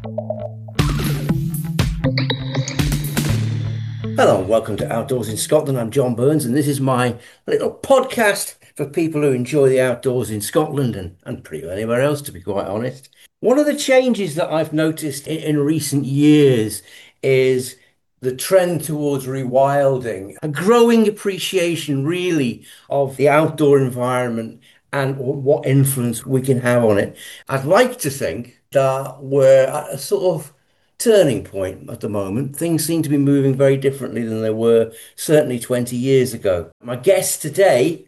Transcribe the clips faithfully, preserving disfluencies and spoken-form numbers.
Hello and welcome to Outdoors in Scotland. I'm John Burns, and this is my little podcast for people who enjoy the outdoors in Scotland and, and pretty well anywhere else, to be quite honest. One of the changes that I've noticed in, in recent years is the trend towards rewilding, a growing appreciation really of the outdoor environment and what influence we can have on it. I'd like to think that we're at a sort of turning point at the moment. Things seem to be moving very differently than they were certainly twenty years ago. My guest today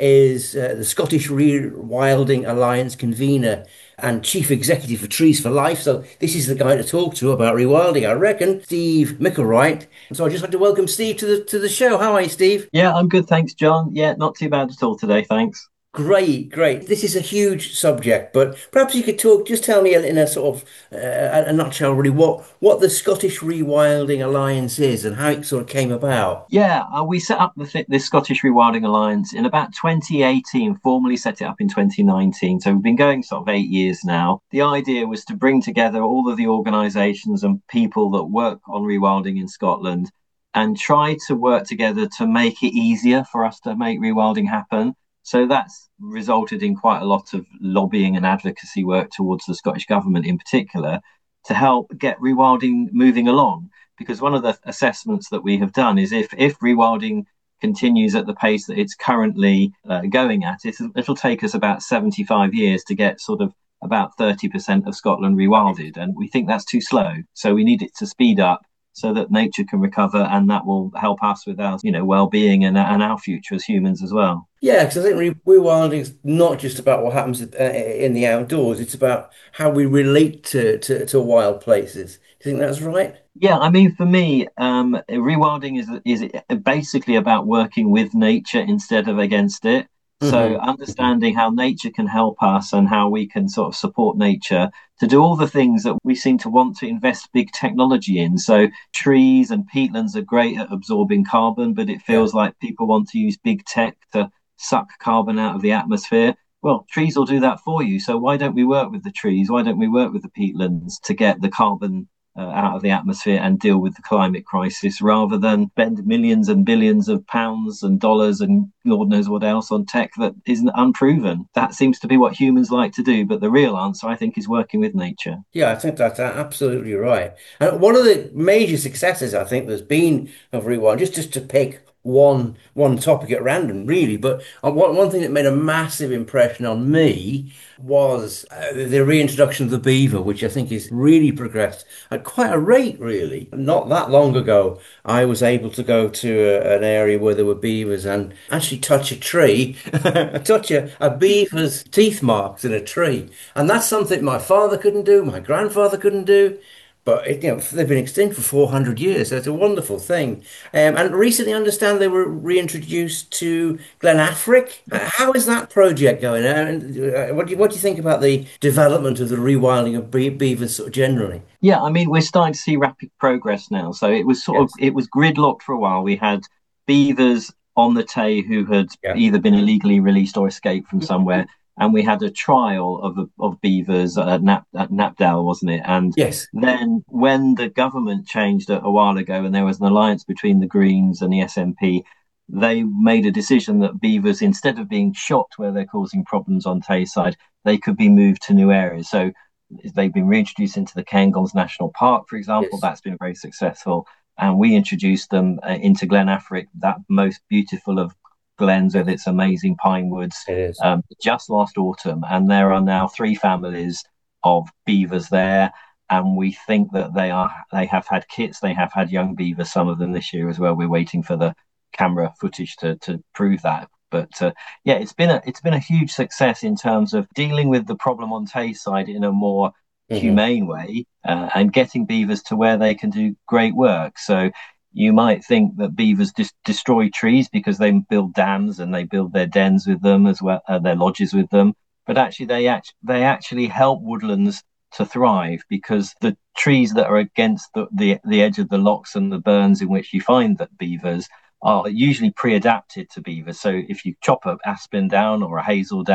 is uh, the Scottish Rewilding Alliance convener and chief executive for Trees for Life. So this is the guy to talk to about rewilding, I reckon, Steve Micklewright. So I'd just like to welcome Steve to the to the show. How are you, Steve? Yeah, I'm good, thanks, John. Yeah, not too bad at all today, thanks. Great, great. This is a huge subject, but perhaps you could talk, just tell me in a sort of uh, a nutshell, really, what what the Scottish Rewilding Alliance is and how it sort of came about. Yeah, uh, we set up the, th- the Scottish Rewilding Alliance in about twenty eighteen, formally set it up in twenty nineteen. So we've been going sort of eight years now. The idea was to bring together all of the organisations and people that work on rewilding in Scotland and try to work together to make it easier for us to make rewilding happen. So that's resulted in quite a lot of lobbying and advocacy work towards the Scottish Government in particular to help get rewilding moving along. Because one of the assessments that we have done is if, if rewilding continues at the pace that it's currently uh, going at, it, it'll take us about seventy-five years to get sort of about thirty percent of Scotland rewilded. And we think that's too slow. So we need it to speed up so that nature can recover, and that will help us with our, you know, well-being and, and our future as humans as well. Yeah, because I think re rewilding is not just about what happens uh, in the outdoors; it's about how we relate to, to to wild places. Do you think that's right? Yeah, I mean, for me, um, rewilding is is basically about working with nature instead of against it. So Hmm. understanding how nature can help us and how we can sort of support nature to do all the things that we seem to want to invest big technology in. So trees and peatlands are great at absorbing carbon, but it Yeah. feels like people want to use big tech to suck carbon out of the atmosphere. Well, trees will do that for you. So why don't we work with the trees? Why don't we work with the peatlands to get the carbon uh, out of the atmosphere and deal with the climate crisis rather than spend millions and billions of pounds and dollars and Lord knows what else on tech that isn't unproven? That seems to be what humans like to do. But the real answer, I think, is working with nature. Yeah, I think that's absolutely right. And one of the major successes I think there's been of Rewind, just just to pick one one topic at random, really, but uh, one one thing that made a massive impression on me was uh, the reintroduction of the beaver, which I think is really progressed at quite a rate, really. Not that long ago, I was able to go to a, an area where there were beavers and actually touch a tree, touch a, a beaver's teeth marks in a tree. And that's something my father couldn't do, my grandfather couldn't do. But it, you know, they've been extinct for four hundred years. So it's a wonderful thing. Um, and recently, I understand they were reintroduced to Glen Affric. Uh, How is that project going? Uh, and uh, what do you, what do you think about the development of the rewilding of be beavers sort of generally? Yeah, I mean, we're starting to see rapid progress now. So it was sort of Yes. it was gridlocked for a while. We had beavers on the Tay who had Yeah. either been illegally released or escaped from somewhere, and we had a trial of of beavers at, Nap, at Knapdale, wasn't it? And Yes. then when the government changed a, a while ago, and there was an alliance between the Greens and the S N P, they made a decision that beavers, instead of being shot where they're causing problems on Tayside, they could be moved to new areas. So they've been reintroduced into the Cairngorms National Park, for example. Yes. That's been very successful. And we introduced them uh, into Glen Affric, that most beautiful of glens with its amazing pine woods, It is. um, just last autumn. And there are now three families of beavers there. And we think that they are they have had kits, they have had young beavers, some of them this year as well. We're waiting for the camera footage to to prove that. But uh, yeah, it's been a it's been a huge success in terms of dealing with the problem on Tayside in a more Hmm. humane way uh, and getting beavers to where they can do great work. So you might think that beavers just destroy trees because they build dams and they build their dens with them as well, uh, their lodges with them. But actually, they act they actually help woodlands to thrive because the trees that are against the, the the edge of the lochs and the burns in which you find that beavers are usually pre-adapted to beavers. So if you chop an aspen down or a hazel down,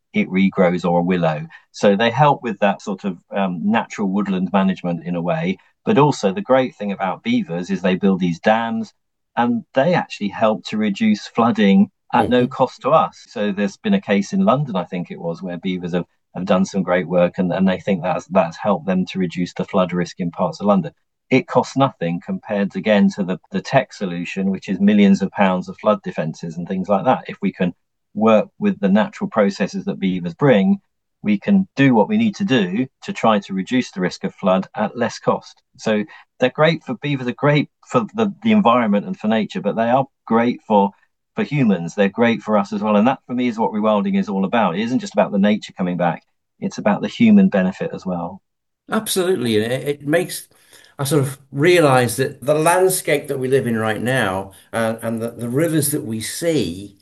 it regrows, or a willow. So they help with that sort of um, natural woodland management in a way. But also the great thing about beavers is they build these dams, and they actually help to reduce flooding at no Hmm. cost to us. So there's been a case in London, I think it was, where beavers have, have done some great work, and, and they think that's that's helped them to reduce the flood risk in parts of London. It costs nothing compared again to the, the tech solution, which is millions of pounds of flood defences and things like that. If we can work with the natural processes that beavers bring, we can do what we need to do to try to reduce the risk of flood at less cost. So they're great for beavers, are great for the, the environment and for nature, but they are great for for humans. They're great for us as well. And that for me is what rewilding is all about. It isn't just about the nature coming back, it's about the human benefit as well. Absolutely. And it, it makes, I sort of realize that the landscape that we live in right now and, and the, the rivers that we see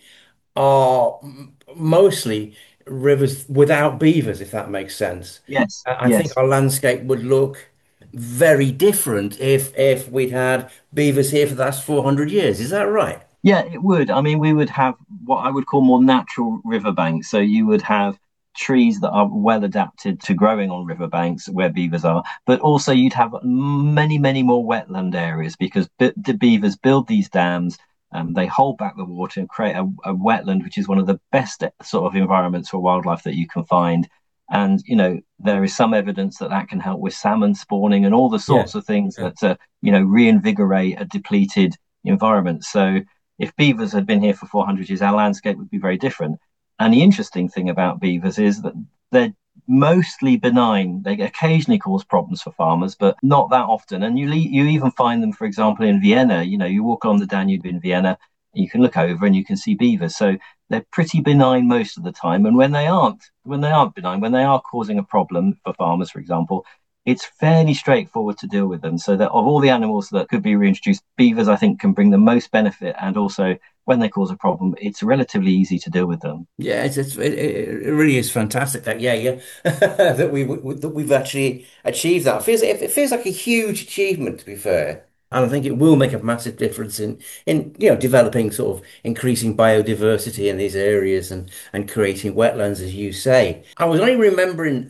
are m- mostly rivers without beavers, if that makes sense. Yes, I I think yes. our landscape would look very different if if we'd had beavers here for the last four hundred years. Is that right? Yeah, it would. I mean, we would have what I would call more natural riverbanks. So you would have trees that are well adapted to growing on riverbanks where beavers are, but also you'd have many, many more wetland areas because be- the beavers build these dams. Um, they hold back the water and create a, a wetland, which is one of the best sort of environments for wildlife that you can find. And you know, there is some evidence that that can help with salmon spawning and all the Yeah. sorts of things Yeah. that uh, you know reinvigorate a depleted environment. So if beavers had been here for four hundred years, our landscape would be very different. And the interesting thing about beavers is that they're mostly benign. They occasionally cause problems for farmers, but not that often. And you you even find them, for example, in Vienna. You know, you walk on the Danube in Vienna, you can look over and you can see beavers. So they're pretty benign most of the time. And when they aren't, when they aren't benign, when they are causing a problem for farmers, for example, it's fairly straightforward to deal with them. So that of all the animals that could be reintroduced, beavers, I think, can bring the most benefit. And also, when they cause a problem, it's relatively easy to deal with them. Yeah, it's, it's it, it really is fantastic that yeah, yeah that we, we that we've actually achieved that. It feels it, it feels like a huge achievement to be fair. And I think it will make a massive difference in in you know developing sort of increasing biodiversity in these areas and and creating wetlands as you say. I was only remembering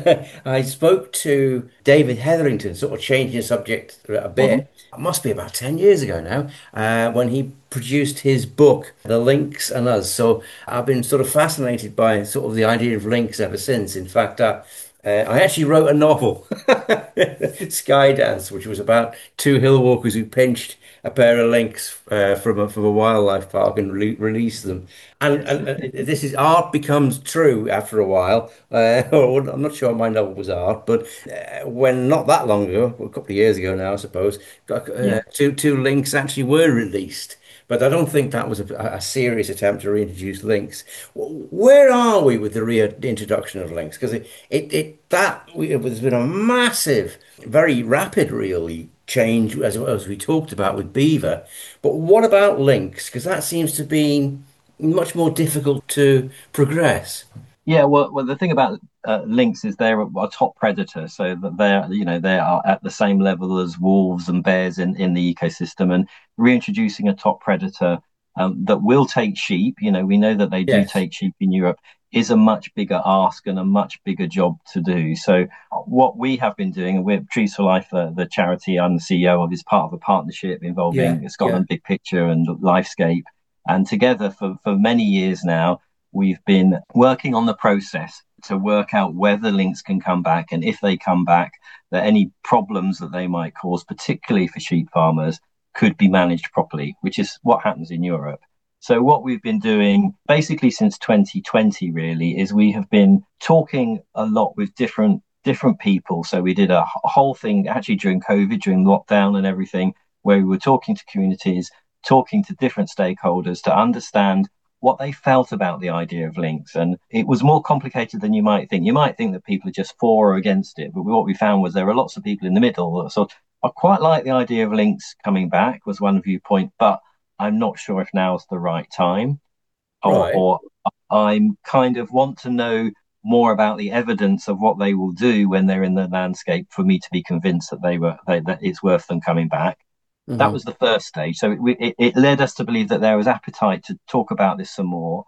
I spoke to David Hetherington, sort of changing the subject a Mm-hmm. bit. It must be about ten years ago now, uh, when he produced his book, The Lynx and Us. So I've been sort of fascinated by sort of the idea of lynx ever since. In fact, uh, uh, I actually wrote a novel, Skydance, which was about two hill walkers who pinched a pair of lynx uh, from a, from a wildlife park and re released them. And, and, and this is art becomes true after a while. Uh, or I'm not sure my novel was art, but uh, when not that long ago, a couple of years ago now, I suppose, got, Yeah. uh, two two lynx actually were released. But I don't think that was a, a serious attempt to reintroduce links. Where are we with the reintroduction of links? Because it, it, it that we, it has been a massive, very rapid, really change as as we talked about with Beaver. But what about links? Because that seems to be much more difficult to progress. Yeah, well, well, the thing about uh, lynx is they're a, a top predator, so that they're, you know, they are at the same level as wolves and bears in, in the ecosystem. And reintroducing a top predator um, that will take sheep, you know, we know that they do Yes. take sheep in Europe, is a much bigger ask and a much bigger job to do. So what we have been doing, and we're Trees for Life, uh, the charity I'm the C E O of, is part of a partnership Yeah. involving Yeah. Scotland Big Picture and Lifescape. And together for, for many years now, we've been working on the process to work out whether links can come back, and if they come back, that any problems that they might cause, particularly for sheep farmers, could be managed properly, which is what happens in Europe. So what we've been doing basically since twenty twenty really is we have been talking a lot with different different people. So we did a whole thing actually during COVID, during lockdown and everything, where we were talking to communities, talking to different stakeholders to understand what they felt about the idea of links. And it was more complicated than you might think. You might think that people are just for or against it, but what we found was there are lots of people in the middle that sort of I quite like the idea of links coming back was one viewpoint, but I'm not sure if now's the right time, or, Right. or I'm kind of want to know more about the evidence of what they will do when they're in the landscape for me to be convinced that they were they, that it's worth them coming back. That Hmm. was the first stage. So it, it, it led us to believe that there was appetite to talk about this some more.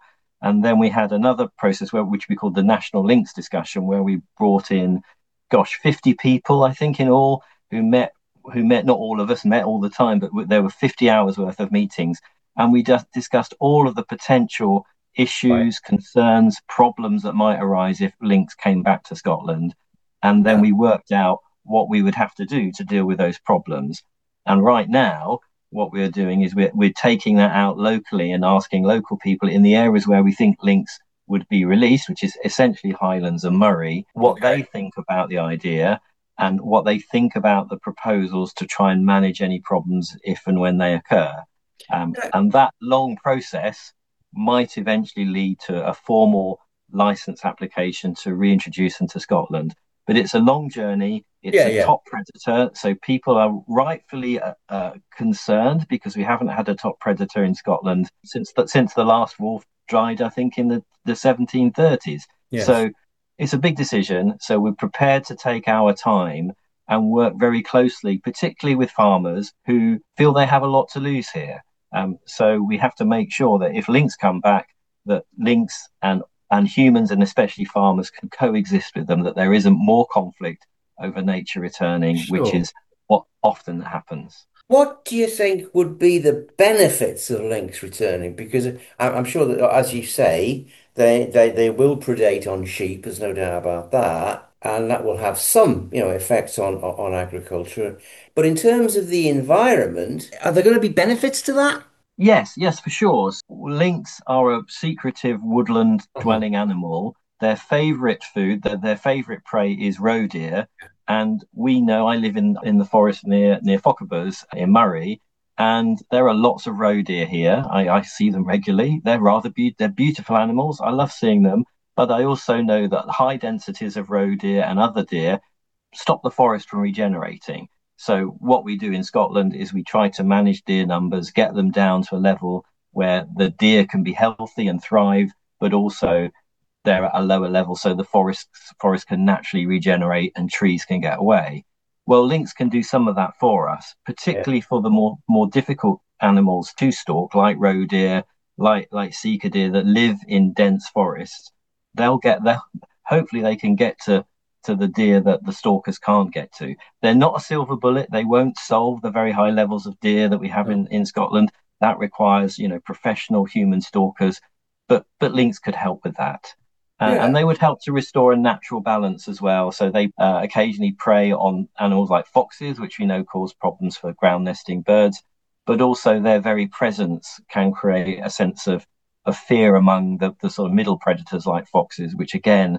And then we had another process where, which we called the National Links discussion, where we brought in, gosh, fifty people, I think, in all, who met, who met, not all of us met all the time, but there were fifty hours worth of meetings. And we just discussed all of the potential Right. issues, concerns, problems that might arise if links came back to Scotland. And then Yeah. we worked out what we would have to do to deal with those problems. And right now, what we're doing is we're, we're taking that out locally and asking local people in the areas where we think links would be released, which is essentially Highlands and Moray, what they Okay. think about the idea and what they think about the proposals to try and manage any problems if and when they occur. Um, Yeah. and that long process might eventually lead to a formal license application to reintroduce them to Scotland. But it's a long journey. It's Yeah. a Yeah. top predator. So people are rightfully uh, uh, concerned because we haven't had a top predator in Scotland since the, since the last wolf died, I think, in the, the seventeen thirties. Yes. So it's a big decision. So we're prepared to take our time and work very closely, particularly with farmers who feel they have a lot to lose here. Um, so we have to make sure that if links come back, that links and and humans and especially farmers can coexist with them, that there isn't more conflict over nature returning, which Sure. is what often happens. What do you think would be the benefits of lynx returning? Because I- I'm sure that, as you say, they, they, they will predate on sheep, there's no doubt about that, and that will have some, you know, effects on, on agriculture. But in terms of the environment, are there going to be benefits to that? Yes, yes, for sure. Lynx are a secretive woodland Uh-huh. dwelling animal. Their favorite food, their, their favorite prey is roe deer. And we know I live in, in the forest near near Fochabers in Murray, and there are lots of roe deer here. I, I see them regularly. They're rather be- they're beautiful animals. I love seeing them. But I also know that high densities of roe deer and other deer stop the forest from regenerating. So what we do in Scotland is we try to manage deer numbers, get them down to a level where the deer can be healthy and thrive, but also they're at a lower level so the forest forest can naturally regenerate and trees can get away. Well, lynx can do some of that for us, Yeah. particularly for the more more difficult animals to stalk, like roe deer, like like sika deer that live in dense forests. They'll get there. Hopefully, they can get to to the deer that the stalkers can't get to. They're not a silver bullet. They won't solve the very high levels of deer that we have No. in, in Scotland. That requires, you know, professional human stalkers, but but lynx could help with that. Uh, Yeah. and they would help to restore a natural balance as well. So they uh, occasionally prey on animals like foxes, which we know cause problems for ground nesting birds, but also their very presence can create a sense of, of fear among the, the sort of middle predators like foxes, which again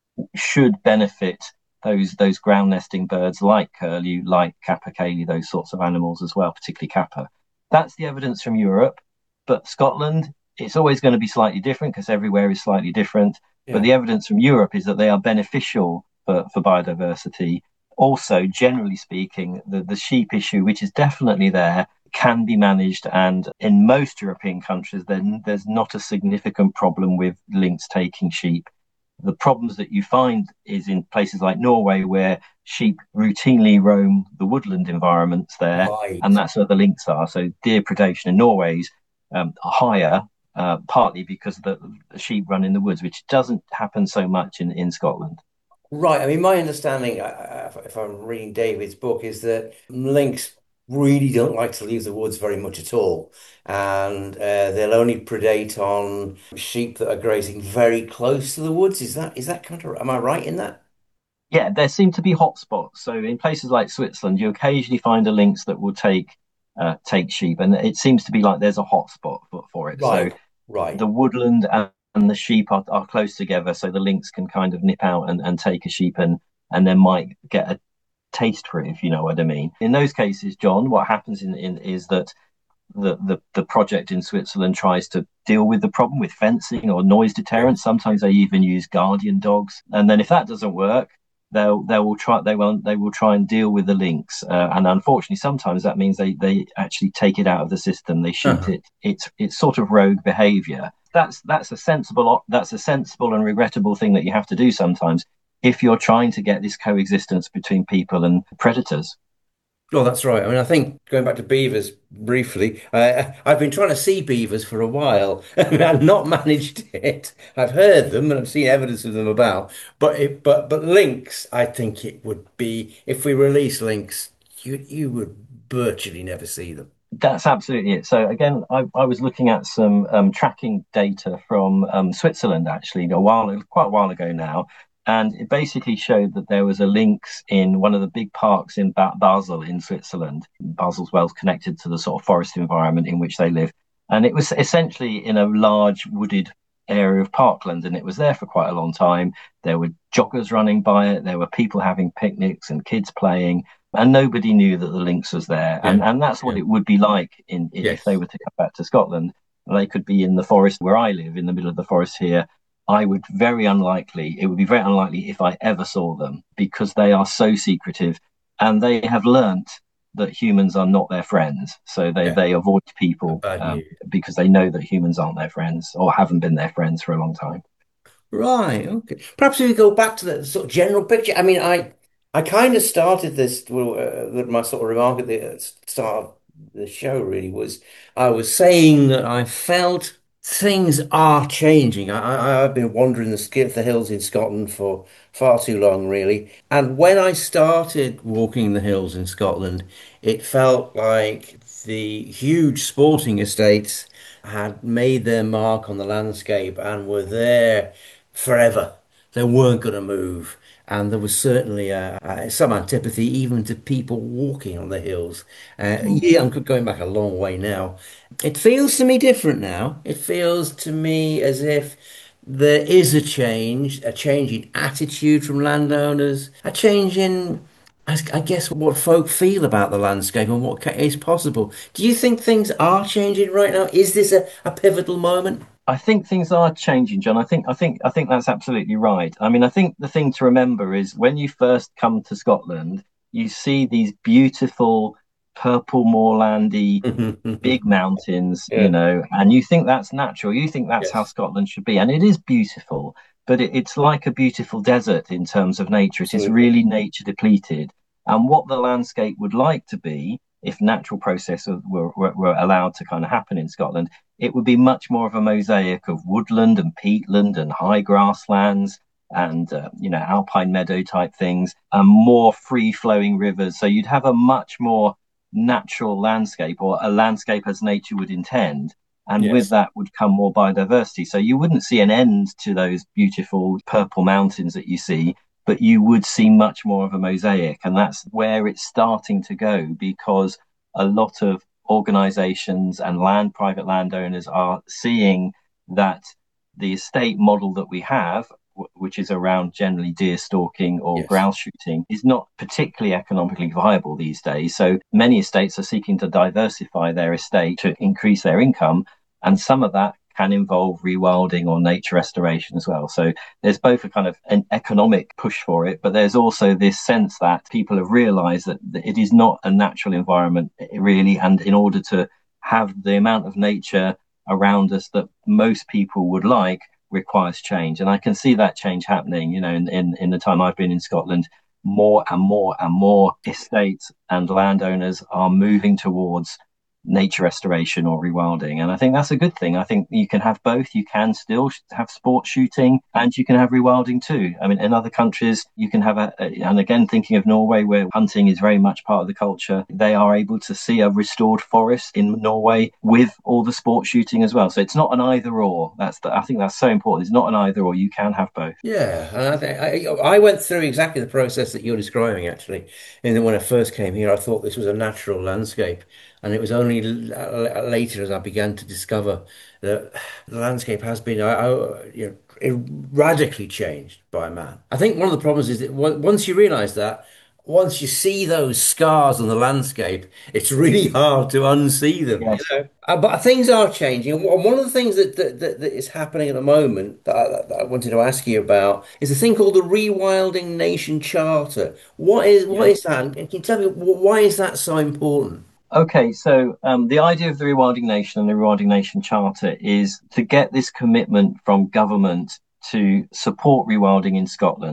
should benefit those those ground nesting birds like curlew, like capercaillie, those sorts of animals as well, particularly kappa. That's the evidence from Europe, but Scotland, it's always going to be slightly different because everywhere is slightly different. But Yeah. the evidence from Europe is that they are beneficial for, for biodiversity. Also, generally speaking, the, the sheep issue, which is definitely there, can be managed. And in most European countries, then there's not a significant problem with lynx taking sheep. The problems that you find is in places like Norway, where sheep routinely roam the woodland environments there, and Right. that's where the links are. So deer predation in Norway is um, higher, uh, partly because the, the sheep run in the woods, which doesn't happen so much in, in Scotland. Right. I mean, my understanding, uh, if I'm reading David's book, is that lynx really don't like to leave the woods very much at all. And uh, they'll only predate on sheep that are grazing very close to the woods. Is that is that kind of, am I right in that? Yeah, there seem to be hotspots. So in places like Switzerland, you occasionally find a lynx that will take uh, take sheep, and it seems to be like there's a hotspot for, for it. So Right. Right. the woodland and, and the sheep are, are close together, so the lynx can kind of nip out and, and take a sheep and and then might get a taste for it, if you know what I mean. In those cases, John, what happens in, in is that the, the the project in Switzerland tries to deal with the problem with fencing or noise Yeah. deterrence. Sometimes they even use guardian dogs, and then if that doesn't work, they'll they will try they will they will try and deal with the lynx. Uh, and unfortunately, sometimes that means they they actually take it out of the system. They shoot Uh-huh. it. It's it's sort of rogue behaviour. That's that's a sensible that's a sensible and regrettable thing that you have to do sometimes if you're trying to get this coexistence between people and predators. Oh, that's right. I mean, I think going back to beavers briefly, uh, I've been trying to see beavers for a while. I mean, I've not managed it. I've heard them and I've seen evidence of them about, but it, but but lynx, I think it would be if we release lynx, you you would virtually never see them. That's absolutely it. So again, I, I was looking at some um, tracking data from um, Switzerland actually a while, quite a while ago now, and it basically showed that there was a lynx in one of the big parks in ba Basel in Switzerland. Basel's well connected to the sort of forest environment in which they live, and it was essentially in a large wooded area of parkland, and it was there for quite a long time. There were joggers running by it, there were people having picnics and kids playing, and nobody knew that the lynx was there. Yeah, And and that's what yeah, it would be like in if they yes. were to come back to Scotland. They could be in the forest where I live, in the middle of the forest here. I would very unlikely, it would be very unlikely if I ever saw them because they are so secretive and they have learnt that humans are not their friends. So they, Yeah, they avoid people bad um, news. because they know that humans aren't their friends or haven't been their friends for a long time. Right, okay. Perhaps we go back to the sort of general picture. I mean, I I kind of started this, well, uh, that my sort of remark at the uh, start of the show really was I was saying that I felt things are changing. I, I I've been wandering the skip the hills in Scotland for far too long, really. And when I started walking the hills in Scotland, it felt like the huge sporting estates had made their mark on the landscape and were there forever. They weren't going to move. And there was certainly uh, uh, some antipathy even to people walking on the hills. Uh, Mm. yeah, I'm going back a long way now. It feels to me different now. It feels to me as if there is a change, a change in attitude from landowners, a change in, I I guess, what folk feel about the landscape and what ca- is possible. Do you think things are changing right now? Is this a, a pivotal moment? I think things are changing, John. I think I think I think that's absolutely right. I mean, I think the thing to remember is when you first come to Scotland, you see these beautiful purple moorlandy big mountains, you Yeah. know, and you think that's natural. You think that's how Yes. Scotland should be, and it is beautiful, but it, it's like a beautiful desert in terms of nature. It is Absolutely. really nature depleted, and what the landscape would like to be, if natural processes were, were, were allowed to kind of happen in Scotland, it would be much more of a mosaic of woodland and peatland and high grasslands and uh, you know alpine meadow type things and more free flowing rivers. So you'd have a much more natural landscape or a landscape as nature would intend. And with Yes. that would come more biodiversity. So you wouldn't see an end to those beautiful purple mountains that you see, but you would see much more of a mosaic. And that's where it's starting to go because a lot of organizations and land, private landowners are seeing that the estate model that we have, which is around generally deer stalking or Yes. grouse shooting, is not particularly economically viable these days. So many estates are seeking to diversify their estate to increase their income, and some of that can involve rewilding or nature restoration as well. So there's both a kind of an economic push for it, but there's also this sense that people have realized that it is not a natural environment really, and in order to have the amount of nature around us that most people would like requires change. And I can see that change happening, you know, in, in, in the time I've been in Scotland, more and more and more estates and landowners are moving towards nature restoration or rewilding. And I think that's a good thing. I think you can have both. You can still have sport shooting and you can have rewilding too. I mean, in other countries, you can have a, a, and again, thinking of Norway, where hunting is very much part of the culture, they are able to see a restored forest in Norway with all the sport shooting as well. So it's not an either or. That's the, I think that's so important. It's not an either or. You can have both. Yeah, and I think I, I went through exactly the process that you're describing actually. And then when I first came here, I thought this was a natural landscape, and it was only l l- later as I began to discover that the landscape has been, I, I, you know, radically changed by man. I think one of the problems is that on- once you realize that, once you see those scars on the landscape, it's really hard to unsee them, you Yes. know. Uh, but things are changing, and one of the things that that, that, that is happening at the moment that I, that I wanted to ask you about is a thing called the Rewilding Nation Charter. What is what Yeah. is that? And can you tell me wh- why is that so important? Okay, so um, the idea of the Rewilding Nation and the Rewilding Nation Charter is to get this commitment from government to support rewilding in Scotland.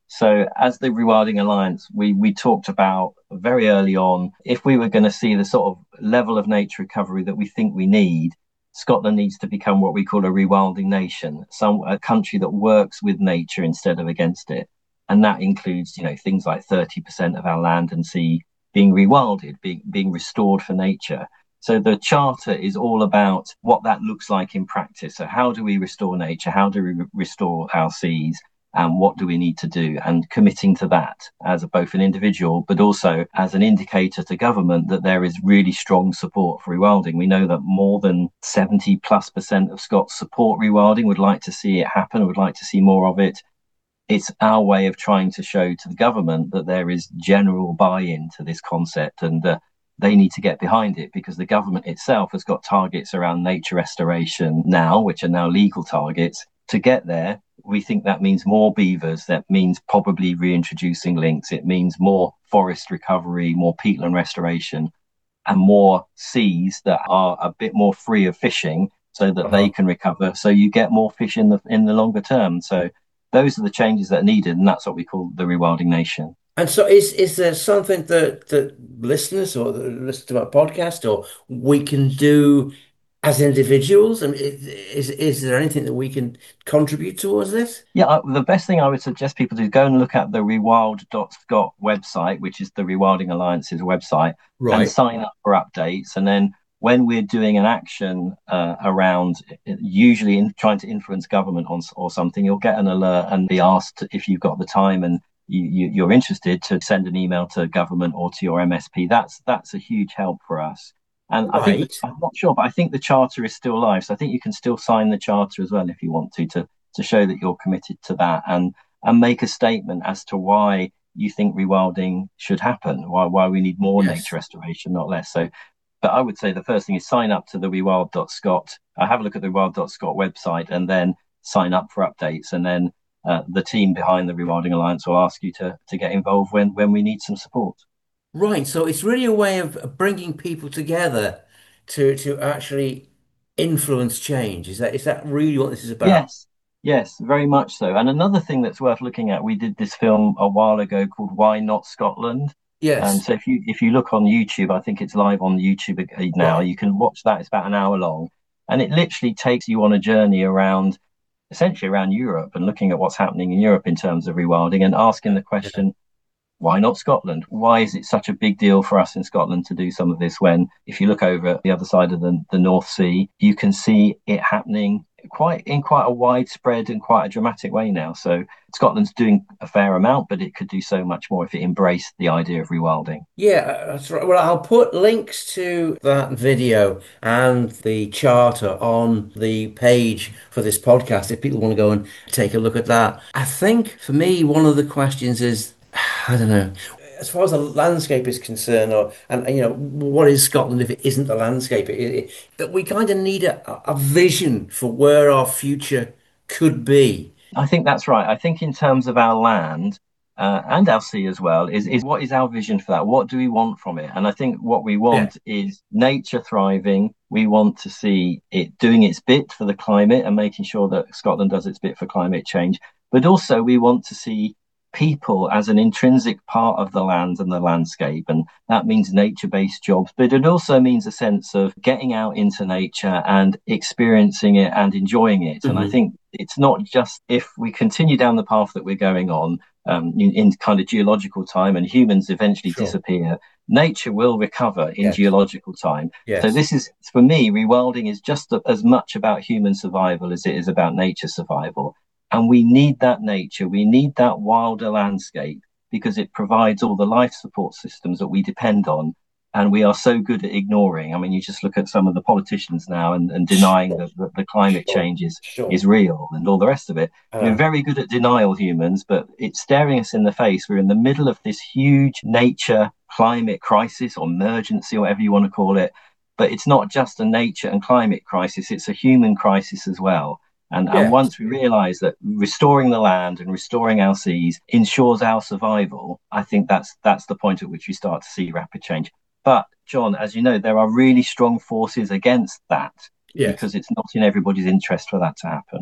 So as the Rewilding Alliance, we, we talked about very early on, if we were going to see the sort of level of nature recovery that we think we need, Scotland needs to become what we call a rewilding nation, some a country that works with nature instead of against it. And that includes, you know, things like thirty percent of our land and sea being rewilded, being, being restored for nature. So the charter is all about what that looks like in practice. So how do we restore nature? How do we re- restore our seas? And what do we need to do? And committing to that as a, both an individual, but also as an indicator to government that there is really strong support for rewilding. We know that more than seventy plus percent of Scots support rewilding, would like to see it happen, would like to see more of it. It's our way of trying to show to the government that there is general buy-in to this concept, and uh, they need to get behind it, because the government itself has got targets around nature restoration now, which are now legal targets. To get there, we think that means more beavers. That means probably reintroducing lynx. It means more forest recovery, more peatland restoration, and more seas that are a bit more free of fishing, so that uh-huh. they can recover. So you get more fish in the in the longer term. So those are the changes that are needed, and that's what we call the rewilding nation. And so, is is there something that that listeners or that listen to our podcast, or we can do as individuals? I mean, is is there anything that we can contribute towards this? Yeah, uh, the best thing I would suggest people do is go and look at the rewild dot scot website, which is the Rewilding Alliance's website, right, and sign up for updates. And then when we're doing an action uh, around, usually in trying to influence government on or something, you'll get an alert and be asked if you've got the time and you, you, you're interested to send an email to government or to your M S P. That's that's a huge help for us. And right. I think, I'm not sure, but I think the charter is still live. So I think you can still sign the charter as well if you want to, to, to show that you're committed to that, and, and make a statement as to why you think rewilding should happen, why, why we need more yes. nature restoration, not less. So, but I would say the first thing is sign up to the rewild dot scot. Uh, have a look at the rewild dot scot website, and then sign up for updates. And then uh, the team behind the Rewilding Alliance will ask you to, to get involved when, when we need some support. Right, so it's really a way of bringing people together to to actually influence change. Is that is that really what this is about? Yes, yes, very much so. And another thing that's worth looking at, we did this film a while ago called Why Not Scotland? Yes. And so if you if you look on YouTube, I think it's live on YouTube now. Right. You can watch that. It's about an hour long, and it literally takes you on a journey around, essentially around Europe, and looking at what's happening in Europe in terms of rewilding, and asking the question. Yeah. Why not Scotland? Why is it such a big deal for us in Scotland to do some of this, when if you look over at the other side of the, the North Sea, you can see it happening quite in quite a widespread and quite a dramatic way now. So Scotland's doing a fair amount, but it could do so much more if it embraced the idea of rewilding. Yeah, that's right. Well, I'll put links to that video and the charter on the page for this podcast if people want to go and take a look at that. I think for me, one of the questions is, I don't know, as far as the landscape is concerned, or and you know, what is Scotland if it isn't the landscape? It, it, that we kind of need a, a vision for where our future could be. I think that's right. I think in terms of our land uh, and our sea as well, is is what is our vision for that? What do we want from it? And I think what we want yeah. is nature thriving. We want to see it doing its bit for the climate and making sure that Scotland does its bit for climate change. But also we want to see people as an intrinsic part of the land and the landscape, and that means nature-based jobs, but it also means a sense of getting out into nature and experiencing it and enjoying it. Mm-hmm. And I think it's not just if we continue down the path that we're going on um, in, in kind of geological time and humans eventually sure. disappear, nature will recover in yes. geological time. Yes. So this is, for me, rewilding is just as much about human survival as it is about nature survival. And we need that nature, we need that wilder landscape, because it provides all the life support systems that we depend on. And we are so good at ignoring. I mean, you just look at some of the politicians now and, and denying sure. that the climate sure. change is, sure. is real and all the rest of it. Uh, We're very good at denial, humans, but it's staring us in the face. We're in the middle of this huge nature climate crisis or emergency, or whatever you want to call it. But it's not just a nature and climate crisis, it's a human crisis as well. And, yes. and once we realise that restoring the land and restoring our seas ensures our survival, I think that's that's the point at which we start to see rapid change. But, John, as you know, there are really strong forces against that yes. because it's not in everybody's interest for that to happen.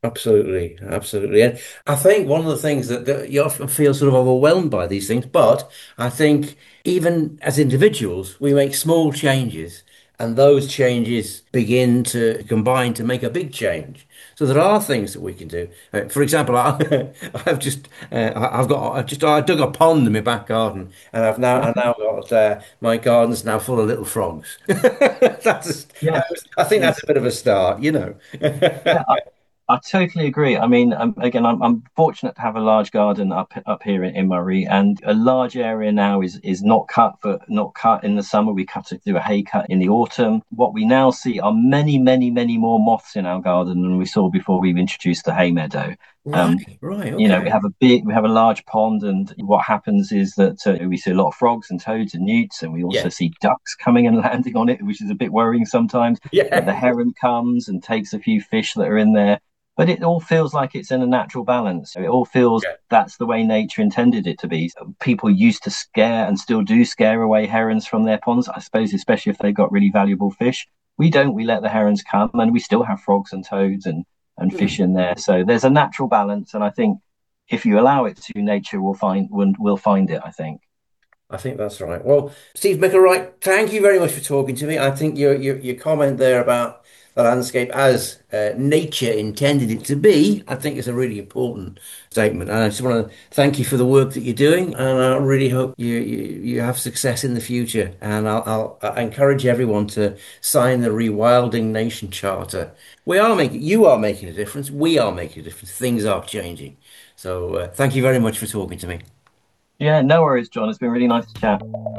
Absolutely, absolutely. And I think one of the things that, that you often feel sort of overwhelmed by these things, but I think even as individuals, we make small changes and those changes begin to combine to make a big change. So there are things that we can do. Uh, for example, I, I've just uh, I- I've got I've just I dug a pond in my back garden, and I've now I now got uh, my garden's now full of little frogs. That's Yeah, I think that's a yes. bit of a start, you know. Yeah, I, I totally agree. I mean, um, again, I'm, I'm fortunate to have a large garden up up here in, in Murray, and a large area now is is not cut for not cut in the summer. We cut it through a hay cut in the autumn. What we now see are many, many, many more moths in our garden than we saw before we introduced the hay meadow. Um, Right, right, you know, we okay. have a big, we have a large pond, and what happens is that uh, we see a lot of frogs and toads and newts, and we also Yeah, see ducks coming and landing on it, which is a bit worrying sometimes. But yeah, the heron comes and takes a few fish that are in there. But it all feels like it's in a natural balance. It all feels yeah. that's the way nature intended it to be. People used to scare and still do scare away herons from their ponds, I suppose, especially if they've got really valuable fish. We don't. We let the herons come, and we still have frogs and toads and and fish Hmm. in there. So there's a natural balance, and I think if you allow it to, nature will find will, will find it, I think. I think that's right. Well, Steve McElroy, thank you very much for talking to me. I think your your, your comment there about the landscape as uh, nature intended it to be, I think is a really important statement. And I just want to thank you for the work that you're doing, and I really hope you you, you have success in the future. And I'll, I'll I encourage everyone to sign the Rewilding Nation Charter. We are making, you are making a difference. We are making a difference. Things are changing. So uh, thank you very much for talking to me. Yeah, no worries, John. It's been really nice to chat.